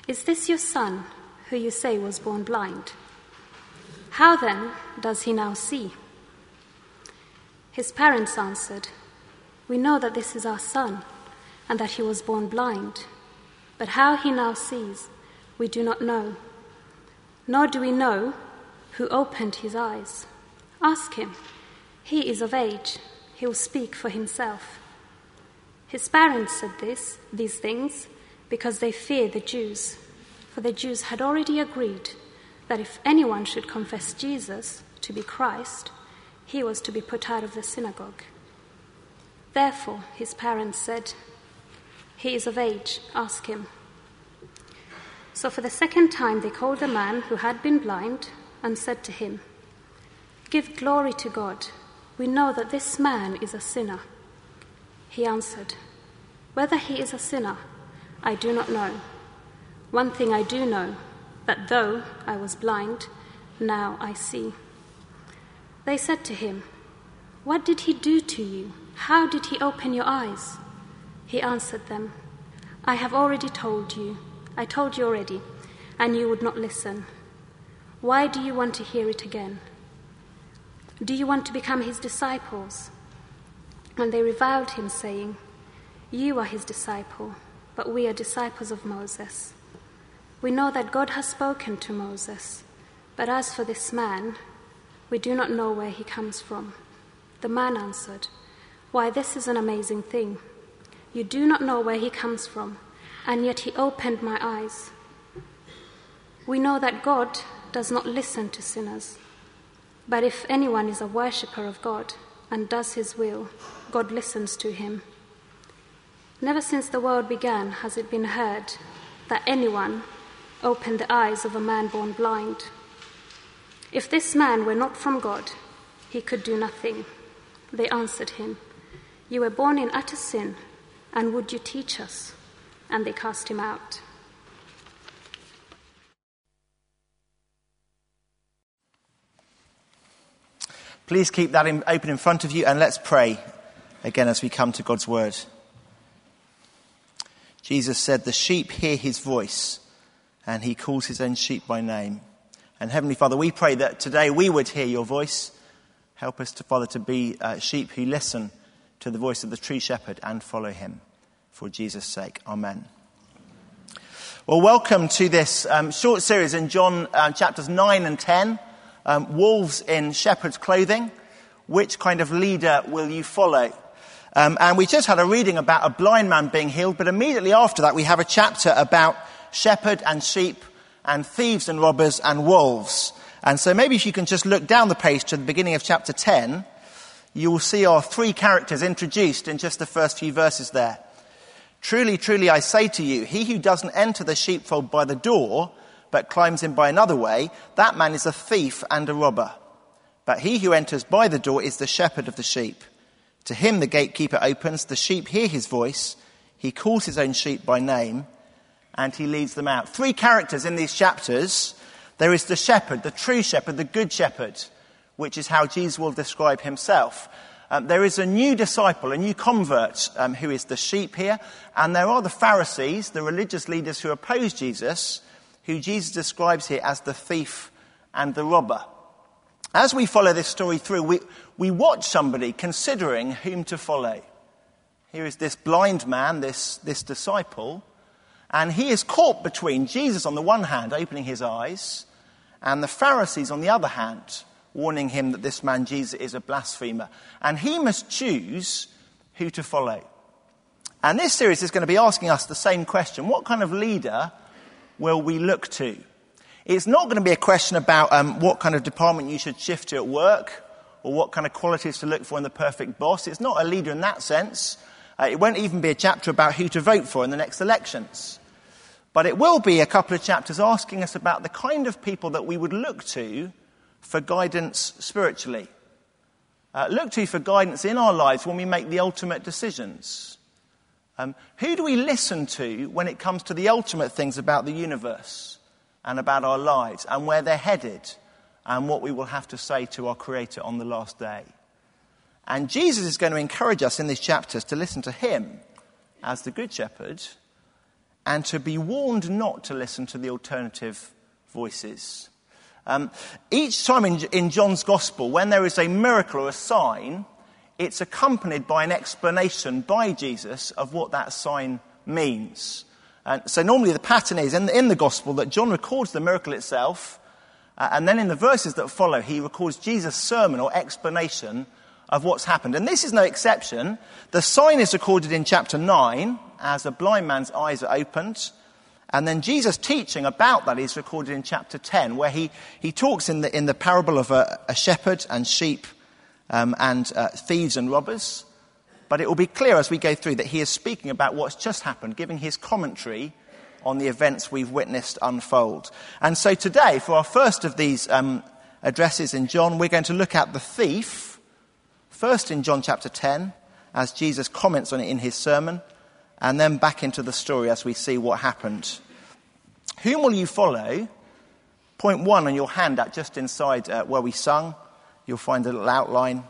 "Is this your son, who you say was born blind? How then does he now see?" His parents answered, "We know that this is our son, and that he was born blind. But how he now sees, we do not know. Nor do we know who opened his eyes. Ask him. He is of age. He will speak for himself." His parents said these things because they feared the Jews, for the Jews had already agreed that if anyone should confess Jesus to be Christ, he was to be put out of the synagogue. Therefore his parents said, "He is of age, ask him." So for the second time they called the man who had been blind and said to him, "Give glory to God. We know that this man is a sinner." He answered, "Whether he is a sinner, I do not know. One thing I do know, that though I was blind, now I see." They said to him, "What did he do to you? How did he open your eyes?" He answered them, "I have already told you. I told you already, and you would not listen. Why do you want to hear it again? Do you want to become his disciples?" And they reviled him, saying, "You are his disciple, but we are disciples of Moses. We know that God has spoken to Moses, but as for this man, we do not know where he comes from." The man answered, "Why, this is an amazing thing. You do not know where he comes from, and yet he opened my eyes. We know that God does not listen to sinners, but if anyone is a worshipper of God and does his will, God listens to him. Never since the world began has it been heard that anyone opened the eyes of a man born blind. If this man were not from God, he could do nothing." They answered him, "You were born in utter sin, and would you teach us?" And they cast him out. Please keep that open in front of you, and let's pray again as we come to God's word. Jesus said, "The sheep hear his voice, and he calls his own sheep by name." And Heavenly Father, we pray that today we would hear your voice. Help us, Father, to be sheep who listen to the voice of the true shepherd and follow him. For Jesus' sake, amen. Well, welcome to this short series in John chapters 9 and 10. Wolves in shepherd's clothing. Which kind of leader will you follow? And we just had a reading about a blind man being healed, but immediately after that we have a chapter about shepherd and sheep and thieves and robbers and wolves. And so maybe if you can just look down the page to the beginning of chapter 10, you will see our three characters introduced in just the first few verses there. "Truly, truly, I say to you, he who doesn't enter the sheepfold by the door, but climbs in by another way, that man is a thief and a robber. But he who enters by the door is the shepherd of the sheep. To him the gatekeeper opens, the sheep hear his voice, he calls his own sheep by name, and he leads them out." Three characters in these chapters. There is the shepherd, the true shepherd, the good shepherd, which is how Jesus will describe himself. There is a new disciple, a new convert, who is the sheep here. And there are the Pharisees, the religious leaders who oppose Jesus, who Jesus describes here as the thief and the robber. As we follow this story through, we watch somebody considering whom to follow. Here is this blind man, this disciple, and he is caught between Jesus on the one hand, opening his eyes, and the Pharisees on the other hand, warning him that this man Jesus is a blasphemer. And he must choose who to follow. And this series is going to be asking us the same question. What kind of leader will we look to? It's not going to be a question about what kind of department you should shift to at work, or what kind of qualities to look for in the perfect boss. It's not a leader in that sense. It won't even be a chapter about who to vote for in the next elections. But it will be a couple of chapters asking us about the kind of people that we would look to for guidance spiritually. Look to for guidance in our lives when we make the ultimate decisions. Who do we listen to when it comes to the ultimate things about the universe and about our lives and where they're headed and what we will have to say to our Creator on the last day? And Jesus is going to encourage us in these chapters to listen to him as the Good Shepherd and to be warned not to listen to the alternative voices. Each time in John's Gospel, when there is a miracle or a sign, it's accompanied by an explanation by Jesus of what that sign means. And so normally the pattern is in the Gospel that John records the miracle itself, and then in the verses that follow, he records Jesus' sermon or explanation of what's happened. And this is no exception. The sign is recorded in chapter 9 as a blind man's eyes are opened. And then Jesus' teaching about that is recorded in chapter 10, where he talks in the parable of a shepherd and sheep and thieves and robbers. But it will be clear as we go through that he is speaking about what's just happened, giving his commentary on the events we've witnessed unfold. And so today, for our first of these addresses in John, we're going to look at the thief, first in John chapter 10, as Jesus comments on it in his sermon, and then back into the story as we see what happened. Whom will you follow? Point 1 on your handout, just inside where we sung, you'll find a little outline.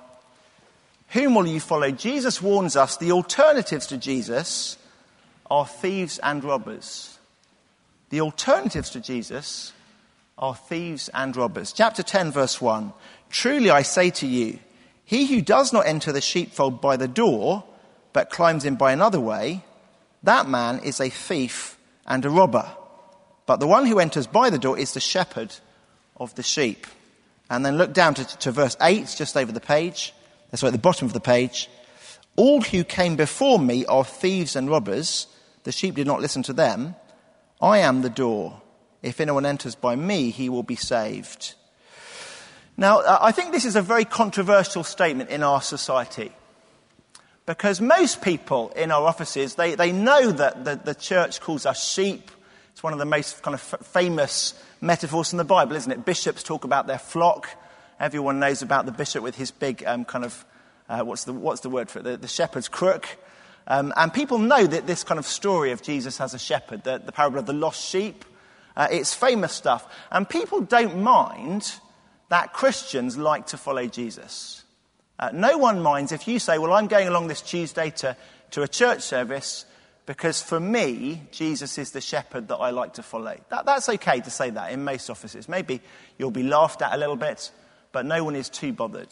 Whom will you follow? Jesus warns us the alternatives to Jesus are thieves and robbers. The alternatives to Jesus are thieves and robbers. Chapter 10, verse 1. Truly I say to you, he who does not enter the sheepfold by the door, but climbs in by another way, that man is a thief and a robber. But the one who enters by the door is the shepherd of the sheep. And then look down to verse 8, just over the page. That's right, at the bottom of the page. All who came before me are thieves and robbers. The sheep did not listen to them. I am the door. If anyone enters by me, he will be saved. Now, I think this is a very controversial statement in our society. Because most people in our offices, they know that the church calls us sheep. It's one of the most kind of famous metaphors in the Bible, isn't it? Bishops talk about their flock. Everyone knows about the bishop with his big what's the word for it? The shepherd's crook. And people know that this kind of story of Jesus as a shepherd, the parable of the lost sheep, it's famous stuff. And people don't mind that Christians like to follow Jesus. No one minds if you say, well, I'm going along this Tuesday to a church service because for me, Jesus is the shepherd that I like to follow. That's okay to say that in most offices. Maybe you'll be laughed at a little bit, but no one is too bothered.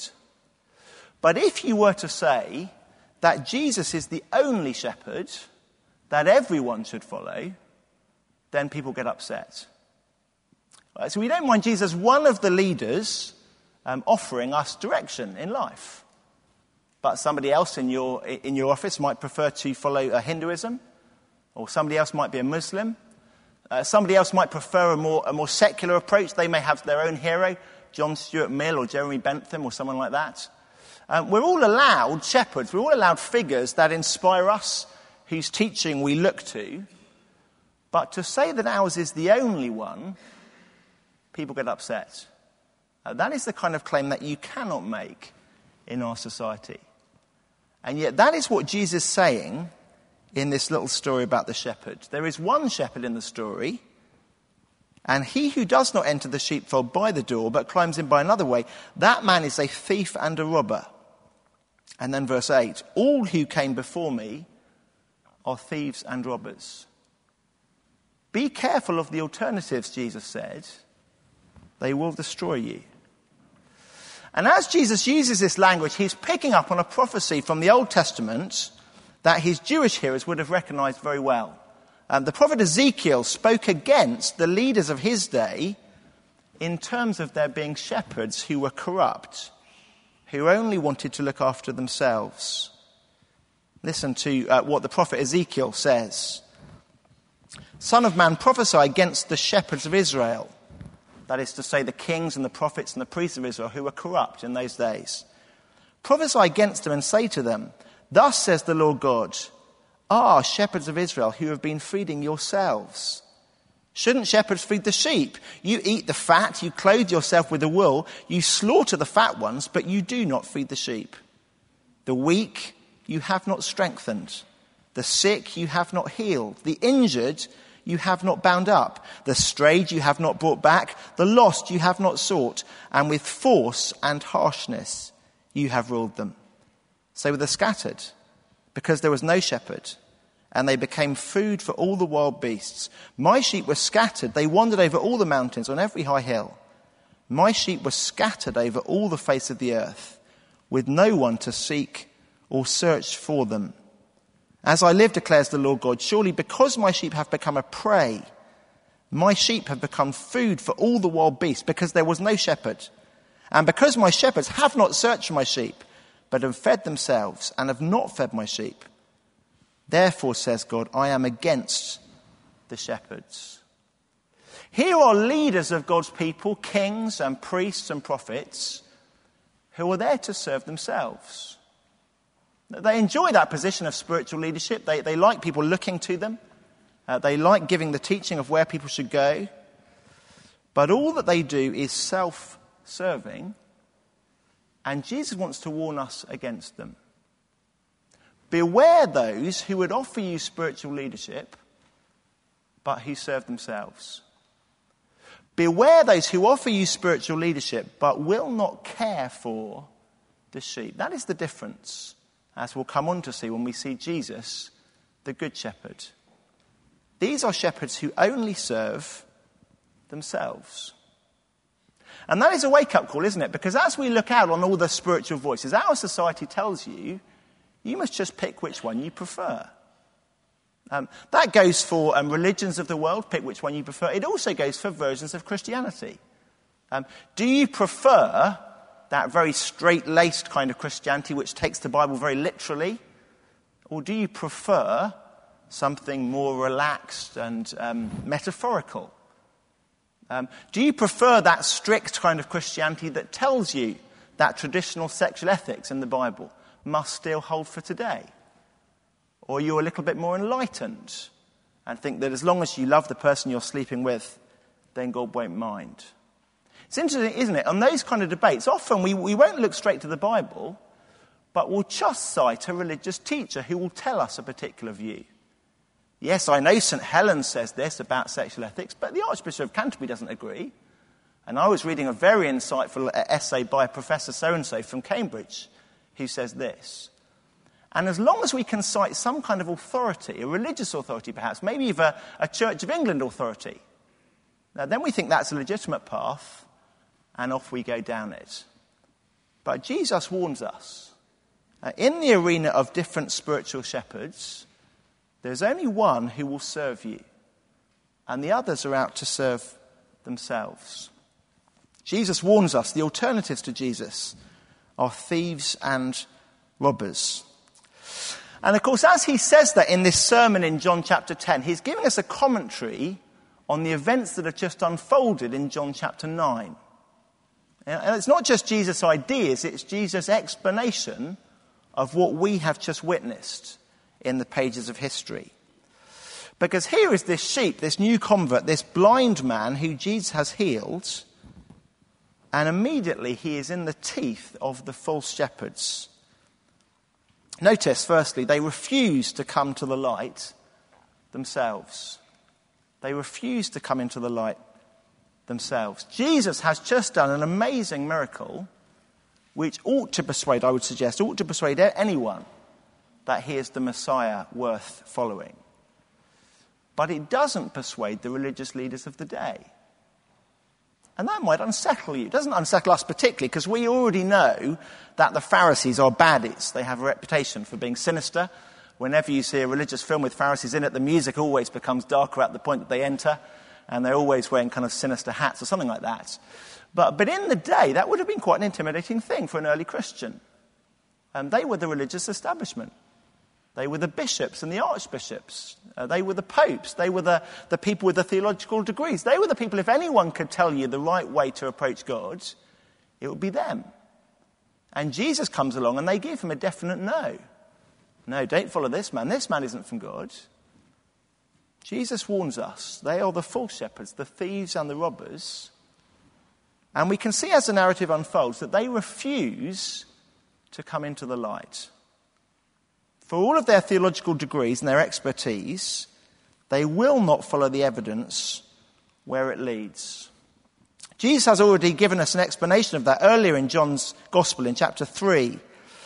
But if you were to say that Jesus is the only shepherd that everyone should follow, then people get upset. Right, so we don't mind Jesus, one of the leaders, offering us direction in life. But somebody else in your office might prefer to follow Hinduism, or somebody else might be a Muslim. Somebody else might prefer a more secular approach. They may have their own hero, John Stuart Mill or Jeremy Bentham or someone like that. We're all allowed shepherds. We're all allowed figures that inspire us, whose teaching we look to. But to say that ours is the only one, people get upset. That is the kind of claim that you cannot make in our society. And yet that is what Jesus is saying in this little story about the shepherd. There is one shepherd in the story, and he who does not enter the sheepfold by the door, but climbs in by another way, that man is a thief and a robber. And then verse 8, all who came before me are thieves and robbers. Be careful of the alternatives, Jesus said. They will destroy you. And as Jesus uses this language, he's picking up on a prophecy from the Old Testament that his Jewish hearers would have recognized very well. The prophet Ezekiel spoke against the leaders of his day in terms of there being shepherds who were corrupt, who only wanted to look after themselves. Listen to what the prophet Ezekiel says. Son of man, prophesy against the shepherds of Israel. That is to say, the kings and the prophets and the priests of Israel who were corrupt in those days. Prophesy against them and say to them, thus says the Lord God, shepherds of Israel who have been feeding yourselves. Shouldn't shepherds feed the sheep? You eat the fat, you clothe yourself with the wool, you slaughter the fat ones, but you do not feed the sheep. The weak you have not strengthened. The sick you have not healed. The injured you have not bound up. The strayed you have not brought back. The lost you have not sought. And with force and harshness you have ruled them. So were the scattered, because there was no shepherd. and they became food for all the wild beasts. My sheep were scattered. They wandered over all the mountains on every high hill. My sheep were scattered over all the face of the earth, with no one to seek or search for them. As I live, declares the Lord God, surely because my sheep have become a prey, my sheep have become food for all the wild beasts, because there was no shepherd. And because my shepherds have not searched for my sheep, but have fed themselves and have not fed my sheep. Therefore, says God, I am against the shepherds. Here are leaders of God's people, kings and priests and prophets, who are there to serve themselves. They enjoy that position of spiritual leadership. They like people looking to them. They like giving the teaching of where people should go. But all that they do is self-serving. And Jesus wants to warn us against them. Beware those who would offer you spiritual leadership, but who serve themselves. Beware those who offer you spiritual leadership, but will not care for the sheep. That is the difference, as we'll come on to see when we see Jesus, the Good Shepherd. These are shepherds who only serve themselves. And that is a wake-up call, isn't it? Because as we look out on all the spiritual voices, our society tells you, you must just pick which one you prefer. That goes for religions of the world, pick which one you prefer. It also goes for versions of Christianity. Do you prefer that very straight-laced kind of Christianity which takes the Bible very literally? Or do you prefer something more relaxed and metaphorical? Do you prefer that strict kind of Christianity that tells you that traditional sexual ethics in the Bible must still hold for today? Or you're a little bit more enlightened and think that as long as you love the person you're sleeping with, then God won't mind. It's interesting, isn't it? On those kind of debates, often we won't look straight to the Bible, but we'll just cite a religious teacher who will tell us a particular view. Yes, I know St. Helen says this about sexual ethics, but the Archbishop of Canterbury doesn't agree. And I was reading a very insightful essay by Professor so-and-so from Cambridge who says this. And as long as we can cite some kind of authority, a religious authority perhaps, maybe even a Church of England authority, then we think that's a legitimate path, and off we go down it. But Jesus warns us, in the arena of different spiritual shepherds, there's only one who will serve you, and the others are out to serve themselves. Jesus warns us the alternatives to Jesus are thieves and robbers. And of course, as he says that in this sermon in John chapter 10, he's giving us a commentary on the events that have just unfolded in John chapter 9. And it's not just Jesus' ideas, it's Jesus' explanation of what we have just witnessed in the pages of history. Because here is this sheep, this new convert, this blind man who Jesus has healed, and immediately he is in the teeth of the false shepherds. Notice, firstly, they refuse to come to the light themselves. They refuse to come into the light themselves. Jesus has just done an amazing miracle which ought to persuade anyone that he is the Messiah worth following. But it doesn't persuade the religious leaders of the day. And that might unsettle you. It doesn't unsettle us particularly because we already know that the Pharisees are baddies. They have a reputation for being sinister. Whenever you see a religious film with Pharisees in it, the music always becomes darker at the point that they enter, and they're always wearing kind of sinister hats or something like that. But in the day, that would have been quite an intimidating thing for an early Christian. They were the religious establishment. They were the bishops and the archbishops. They were the popes. They were the people with the theological degrees. They were the people, if anyone could tell you the right way to approach God, it would be them. And Jesus comes along and they give him a definite no. No, don't follow this man. This man isn't from God. Jesus warns us. They are the false shepherds, the thieves and the robbers. And we can see as the narrative unfolds that they refuse to come into the light. For all of their theological degrees and their expertise, they will not follow the evidence where it leads. Jesus has already given us an explanation of that earlier in John's Gospel in chapter 3,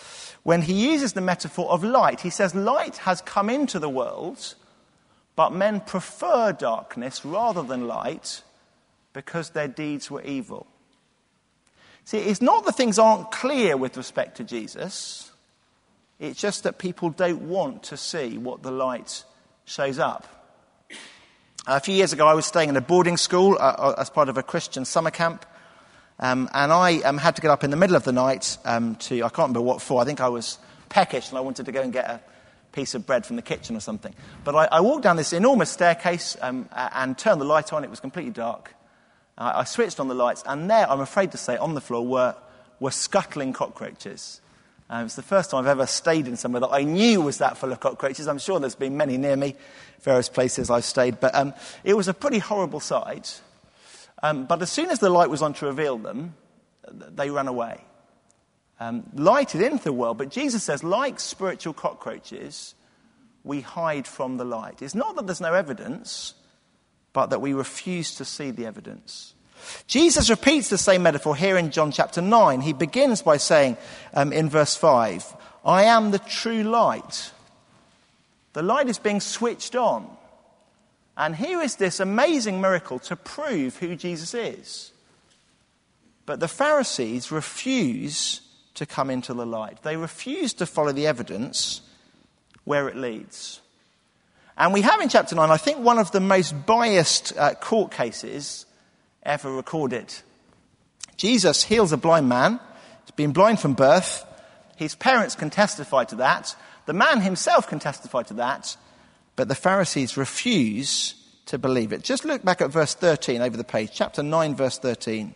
when he uses the metaphor of light. He says light has come into the world, but men prefer darkness rather than light because their deeds were evil. See, it's not that things aren't clear with respect to Jesus. It's just that people don't want to see what the light shows up. A few years ago, I was staying in a boarding school as part of a Christian summer camp. And I had to get up in the middle of the night I can't remember what for. I think I was peckish and I wanted to go and get a piece of bread from the kitchen or something. But I walked down this enormous staircase and turned the light on. It was completely dark. I switched on the lights, and there, I'm afraid to say, on the floor were scuttling cockroaches. It was the first time I've ever stayed in somewhere that I knew was that full of cockroaches. I'm sure there's been many near me, various places I've stayed. But it was a pretty horrible sight. But as soon as the light was on to reveal them, they ran away. Light is into the world, but Jesus says, like spiritual cockroaches, we hide from the light. It's not that there's no evidence, but that we refuse to see the evidence. Jesus repeats the same metaphor here in John chapter 9. He begins by saying in verse 5, I am the true light. The light is being switched on. And here is this amazing miracle to prove who Jesus is. But the Pharisees refuse to come into the light. They refuse to follow the evidence where it leads. And we have in chapter 9, I think, one of the most biased court cases ever recorded. Jesus heals a blind man. He's been blind from birth. His parents can testify to that. The man himself can testify to that. But the Pharisees refuse to believe it. Just look back at verse 13 over the page. Chapter 9, verse 13.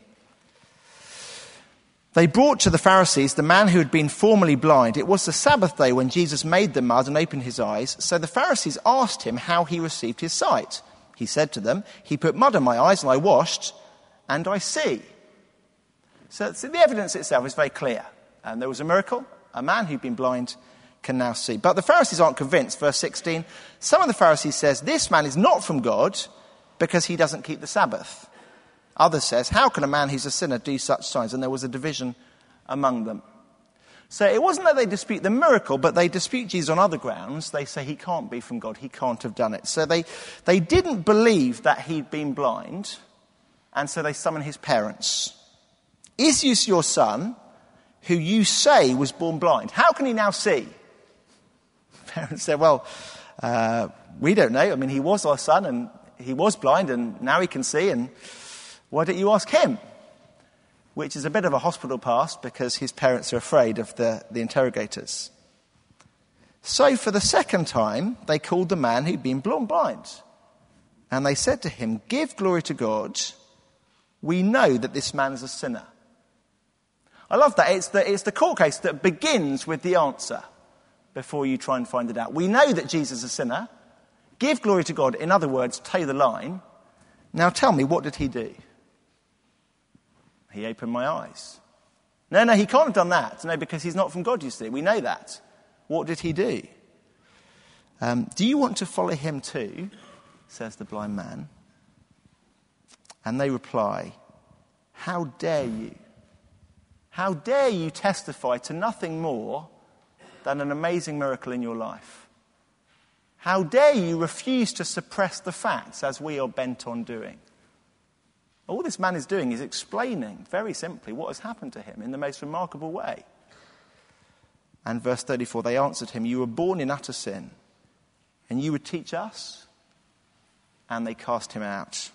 They brought to the Pharisees the man who had been formerly blind. It was the Sabbath day when Jesus made the mud and opened his eyes. So the Pharisees asked him how he received his sight. He said to them, he put mud on my eyes and I washed and I see. So the evidence itself is very clear. And there was a miracle. A man who'd been blind can now see. But the Pharisees aren't convinced. Verse 16, some of the Pharisees says, this man is not from God because he doesn't keep the Sabbath. Others says, how can a man who's a sinner do such signs? And there was a division among them. So it wasn't that they dispute the miracle, but they dispute Jesus on other grounds. They say he can't be from God. He can't have done it. So they didn't believe that he'd been blind. And so they summon his parents. Is this your son who you say was born blind? How can he now see? Parents said, well, we don't know. I mean, he was our son and he was blind and now he can see. And why don't you ask him? Which is a bit of a hospital pass because his parents are afraid of the interrogators. So for the second time, they called the man who'd been born blind. And they said to him, give glory to God. We know that this man is a sinner. I love that. It's the court case that begins with the answer before you try and find it out. We know that Jesus is a sinner. Give glory to God. In other words, toe the line. Now tell me, what did he do? He opened my eyes. No, he can't have done that. No, because he's not from God, you see. We know that. What did he do? Do you want to follow him too? Says the blind man. And they reply, how dare you? How dare you testify to nothing more than an amazing miracle in your life? How dare you refuse to suppress the facts as we are bent on doing? All this man is doing is explaining very simply what has happened to him in the most remarkable way. And verse 34, they answered him, you were born in utter sin, and you would teach us? And they cast him out.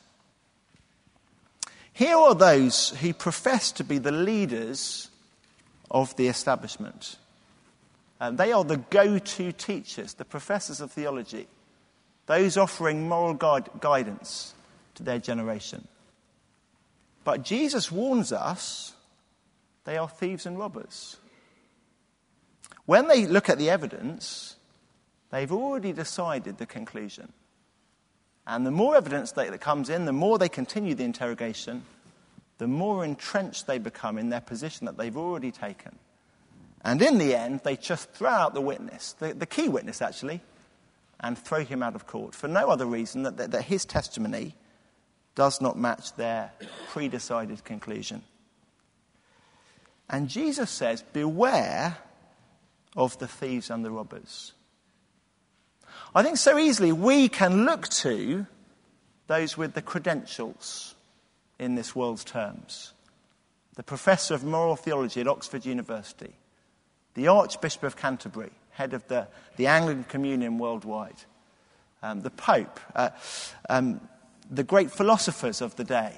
Here are those who profess to be the leaders of the establishment. They are the go-to teachers, the professors of theology, those offering moral guidance to their generation. But Jesus warns us they are thieves and robbers. When they look at the evidence, they've already decided the conclusion. And the more evidence that comes in, the more they continue the interrogation, the more entrenched they become in their position that they've already taken. And in the end, they just throw out the witness, the key witness actually, and throw him out of court for no other reason that his testimony does not match their pre-decided conclusion. And Jesus says, beware of the thieves and the robbers. I think so easily we can look to those with the credentials in this world's terms. The professor of moral theology at Oxford University, the Archbishop of Canterbury, head of the Anglican Communion worldwide, the Pope, the great philosophers of the day.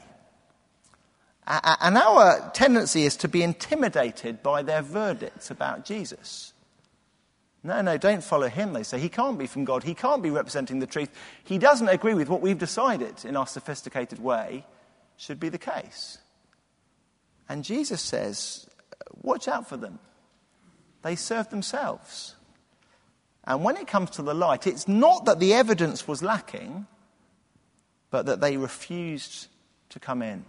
And our tendency is to be intimidated by their verdicts about Jesus. No, don't follow him, they say. He can't be from God. He can't be representing the truth. He doesn't agree with what we've decided in our sophisticated way should be the case. And Jesus says, watch out for them. They serve themselves. And when it comes to the light, it's not that the evidence was lacking, but that they refused to come in.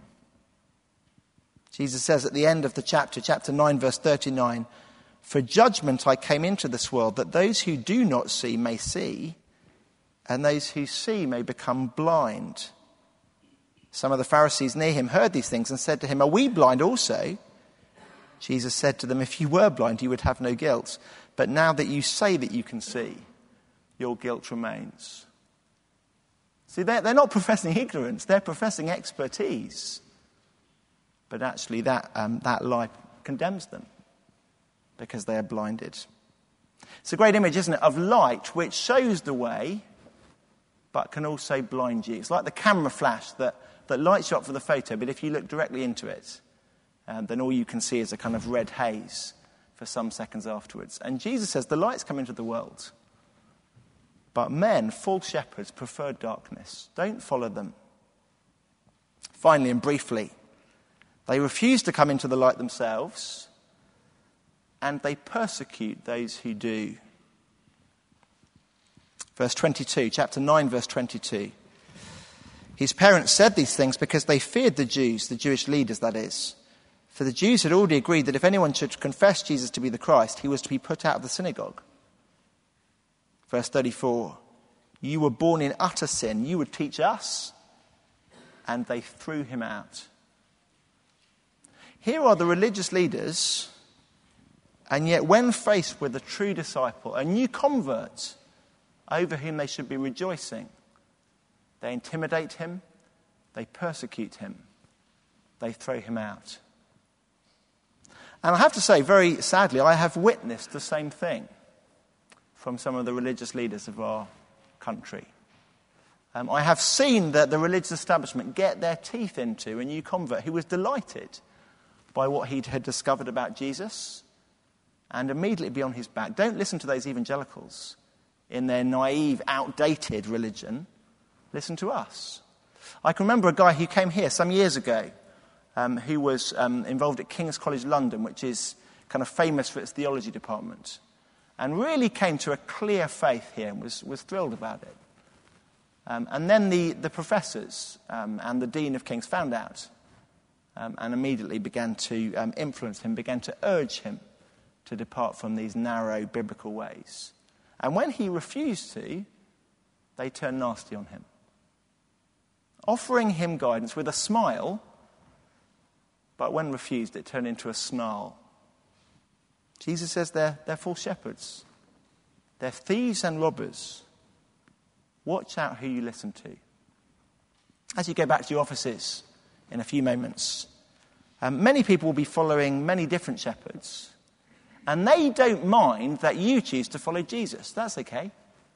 Jesus says at the end of the chapter 9, verse 39, "For judgment I came into this world, that those who do not see may see, and those who see may become blind." Some of the Pharisees near him heard these things and said to him, "Are we blind also?" Jesus said to them, "If you were blind, you would have no guilt. But now that you say that you can see, your guilt remains." See, they're not professing ignorance, they're professing expertise. But actually that lie condemns them because they are blinded. It's a great image, isn't it, of light which shows the way but can also blind you. It's like the camera flash that lights you up for the photo, but if you look directly into it, then all you can see is a kind of red haze for some seconds afterwards. And Jesus says the light's come into the world, but men, false shepherds, prefer darkness. Don't follow them. Finally and briefly, they refuse to come into the light themselves, and they persecute those who do. Verse 22, chapter 9, verse 22. His parents said these things because they feared the Jews, the Jewish leaders, that is. For the Jews had already agreed that if anyone should confess Jesus to be the Christ, he was to be put out of the synagogue. Verse 34, "You were born in utter sin. You would teach us." And they threw him out. Here are the religious leaders, and yet when faced with a true disciple, a new convert over whom they should be rejoicing, they intimidate him, they persecute him, they throw him out. And I have to say, very sadly, I have witnessed the same thing from some of the religious leaders of our country. I have seen that the religious establishment get their teeth into a new convert who was delighted by what he had discovered about Jesus and immediately be on his back. Don't listen to those evangelicals in their naive, outdated religion. Listen to us. I can remember a guy who came here some years ago who was involved at King's College London, which is kind of famous for its theology department, and really came to a clear faith here and was thrilled about it. And then the professors and the dean of King's found out and immediately began to influence him, began to urge him to depart from these narrow biblical ways. And when he refused to, they turned nasty on him, offering him guidance with a smile, but when refused, it turned into a snarl. Jesus says they're false shepherds. They're thieves and robbers. Watch out who you listen to. As you go back to your offices in a few moments, many people will be following many different shepherds, and they don't mind that you choose to follow Jesus. That's okay.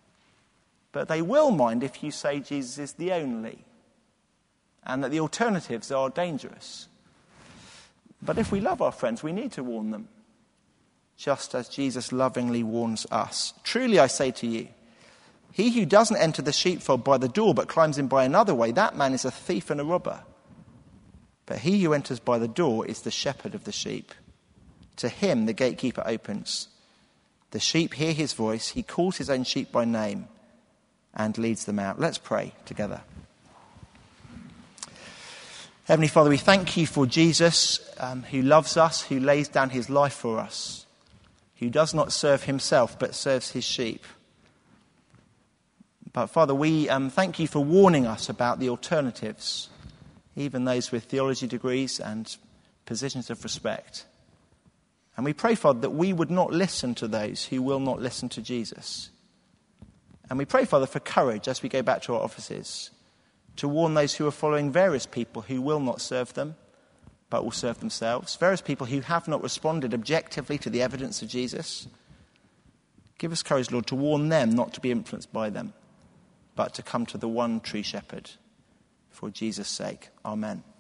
But they will mind if you say Jesus is the only, and that the alternatives are dangerous. But if we love our friends, we need to warn them, just as Jesus lovingly warns us. Truly I say to you, he who doesn't enter the sheepfold by the door but climbs in by another way, that man is a thief and a robber. But he who enters by the door is the shepherd of the sheep. To him the gatekeeper opens. The sheep hear his voice. He calls his own sheep by name and leads them out. Let's pray together. Heavenly Father, we thank you for Jesus, who loves us, who lays down his life for us, who does not serve himself but serves his sheep. But Father, we thank you for warning us about the alternatives, even those with theology degrees and positions of respect. And we pray, Father, that we would not listen to those who will not listen to Jesus. And we pray, Father, for courage as we go back to our offices, to warn those who are following various people who will not serve them, but will serve themselves, various people who have not responded objectively to the evidence of Jesus. Give us courage, Lord, to warn them not to be influenced by them, but to come to the one true shepherd. For Jesus' sake, amen.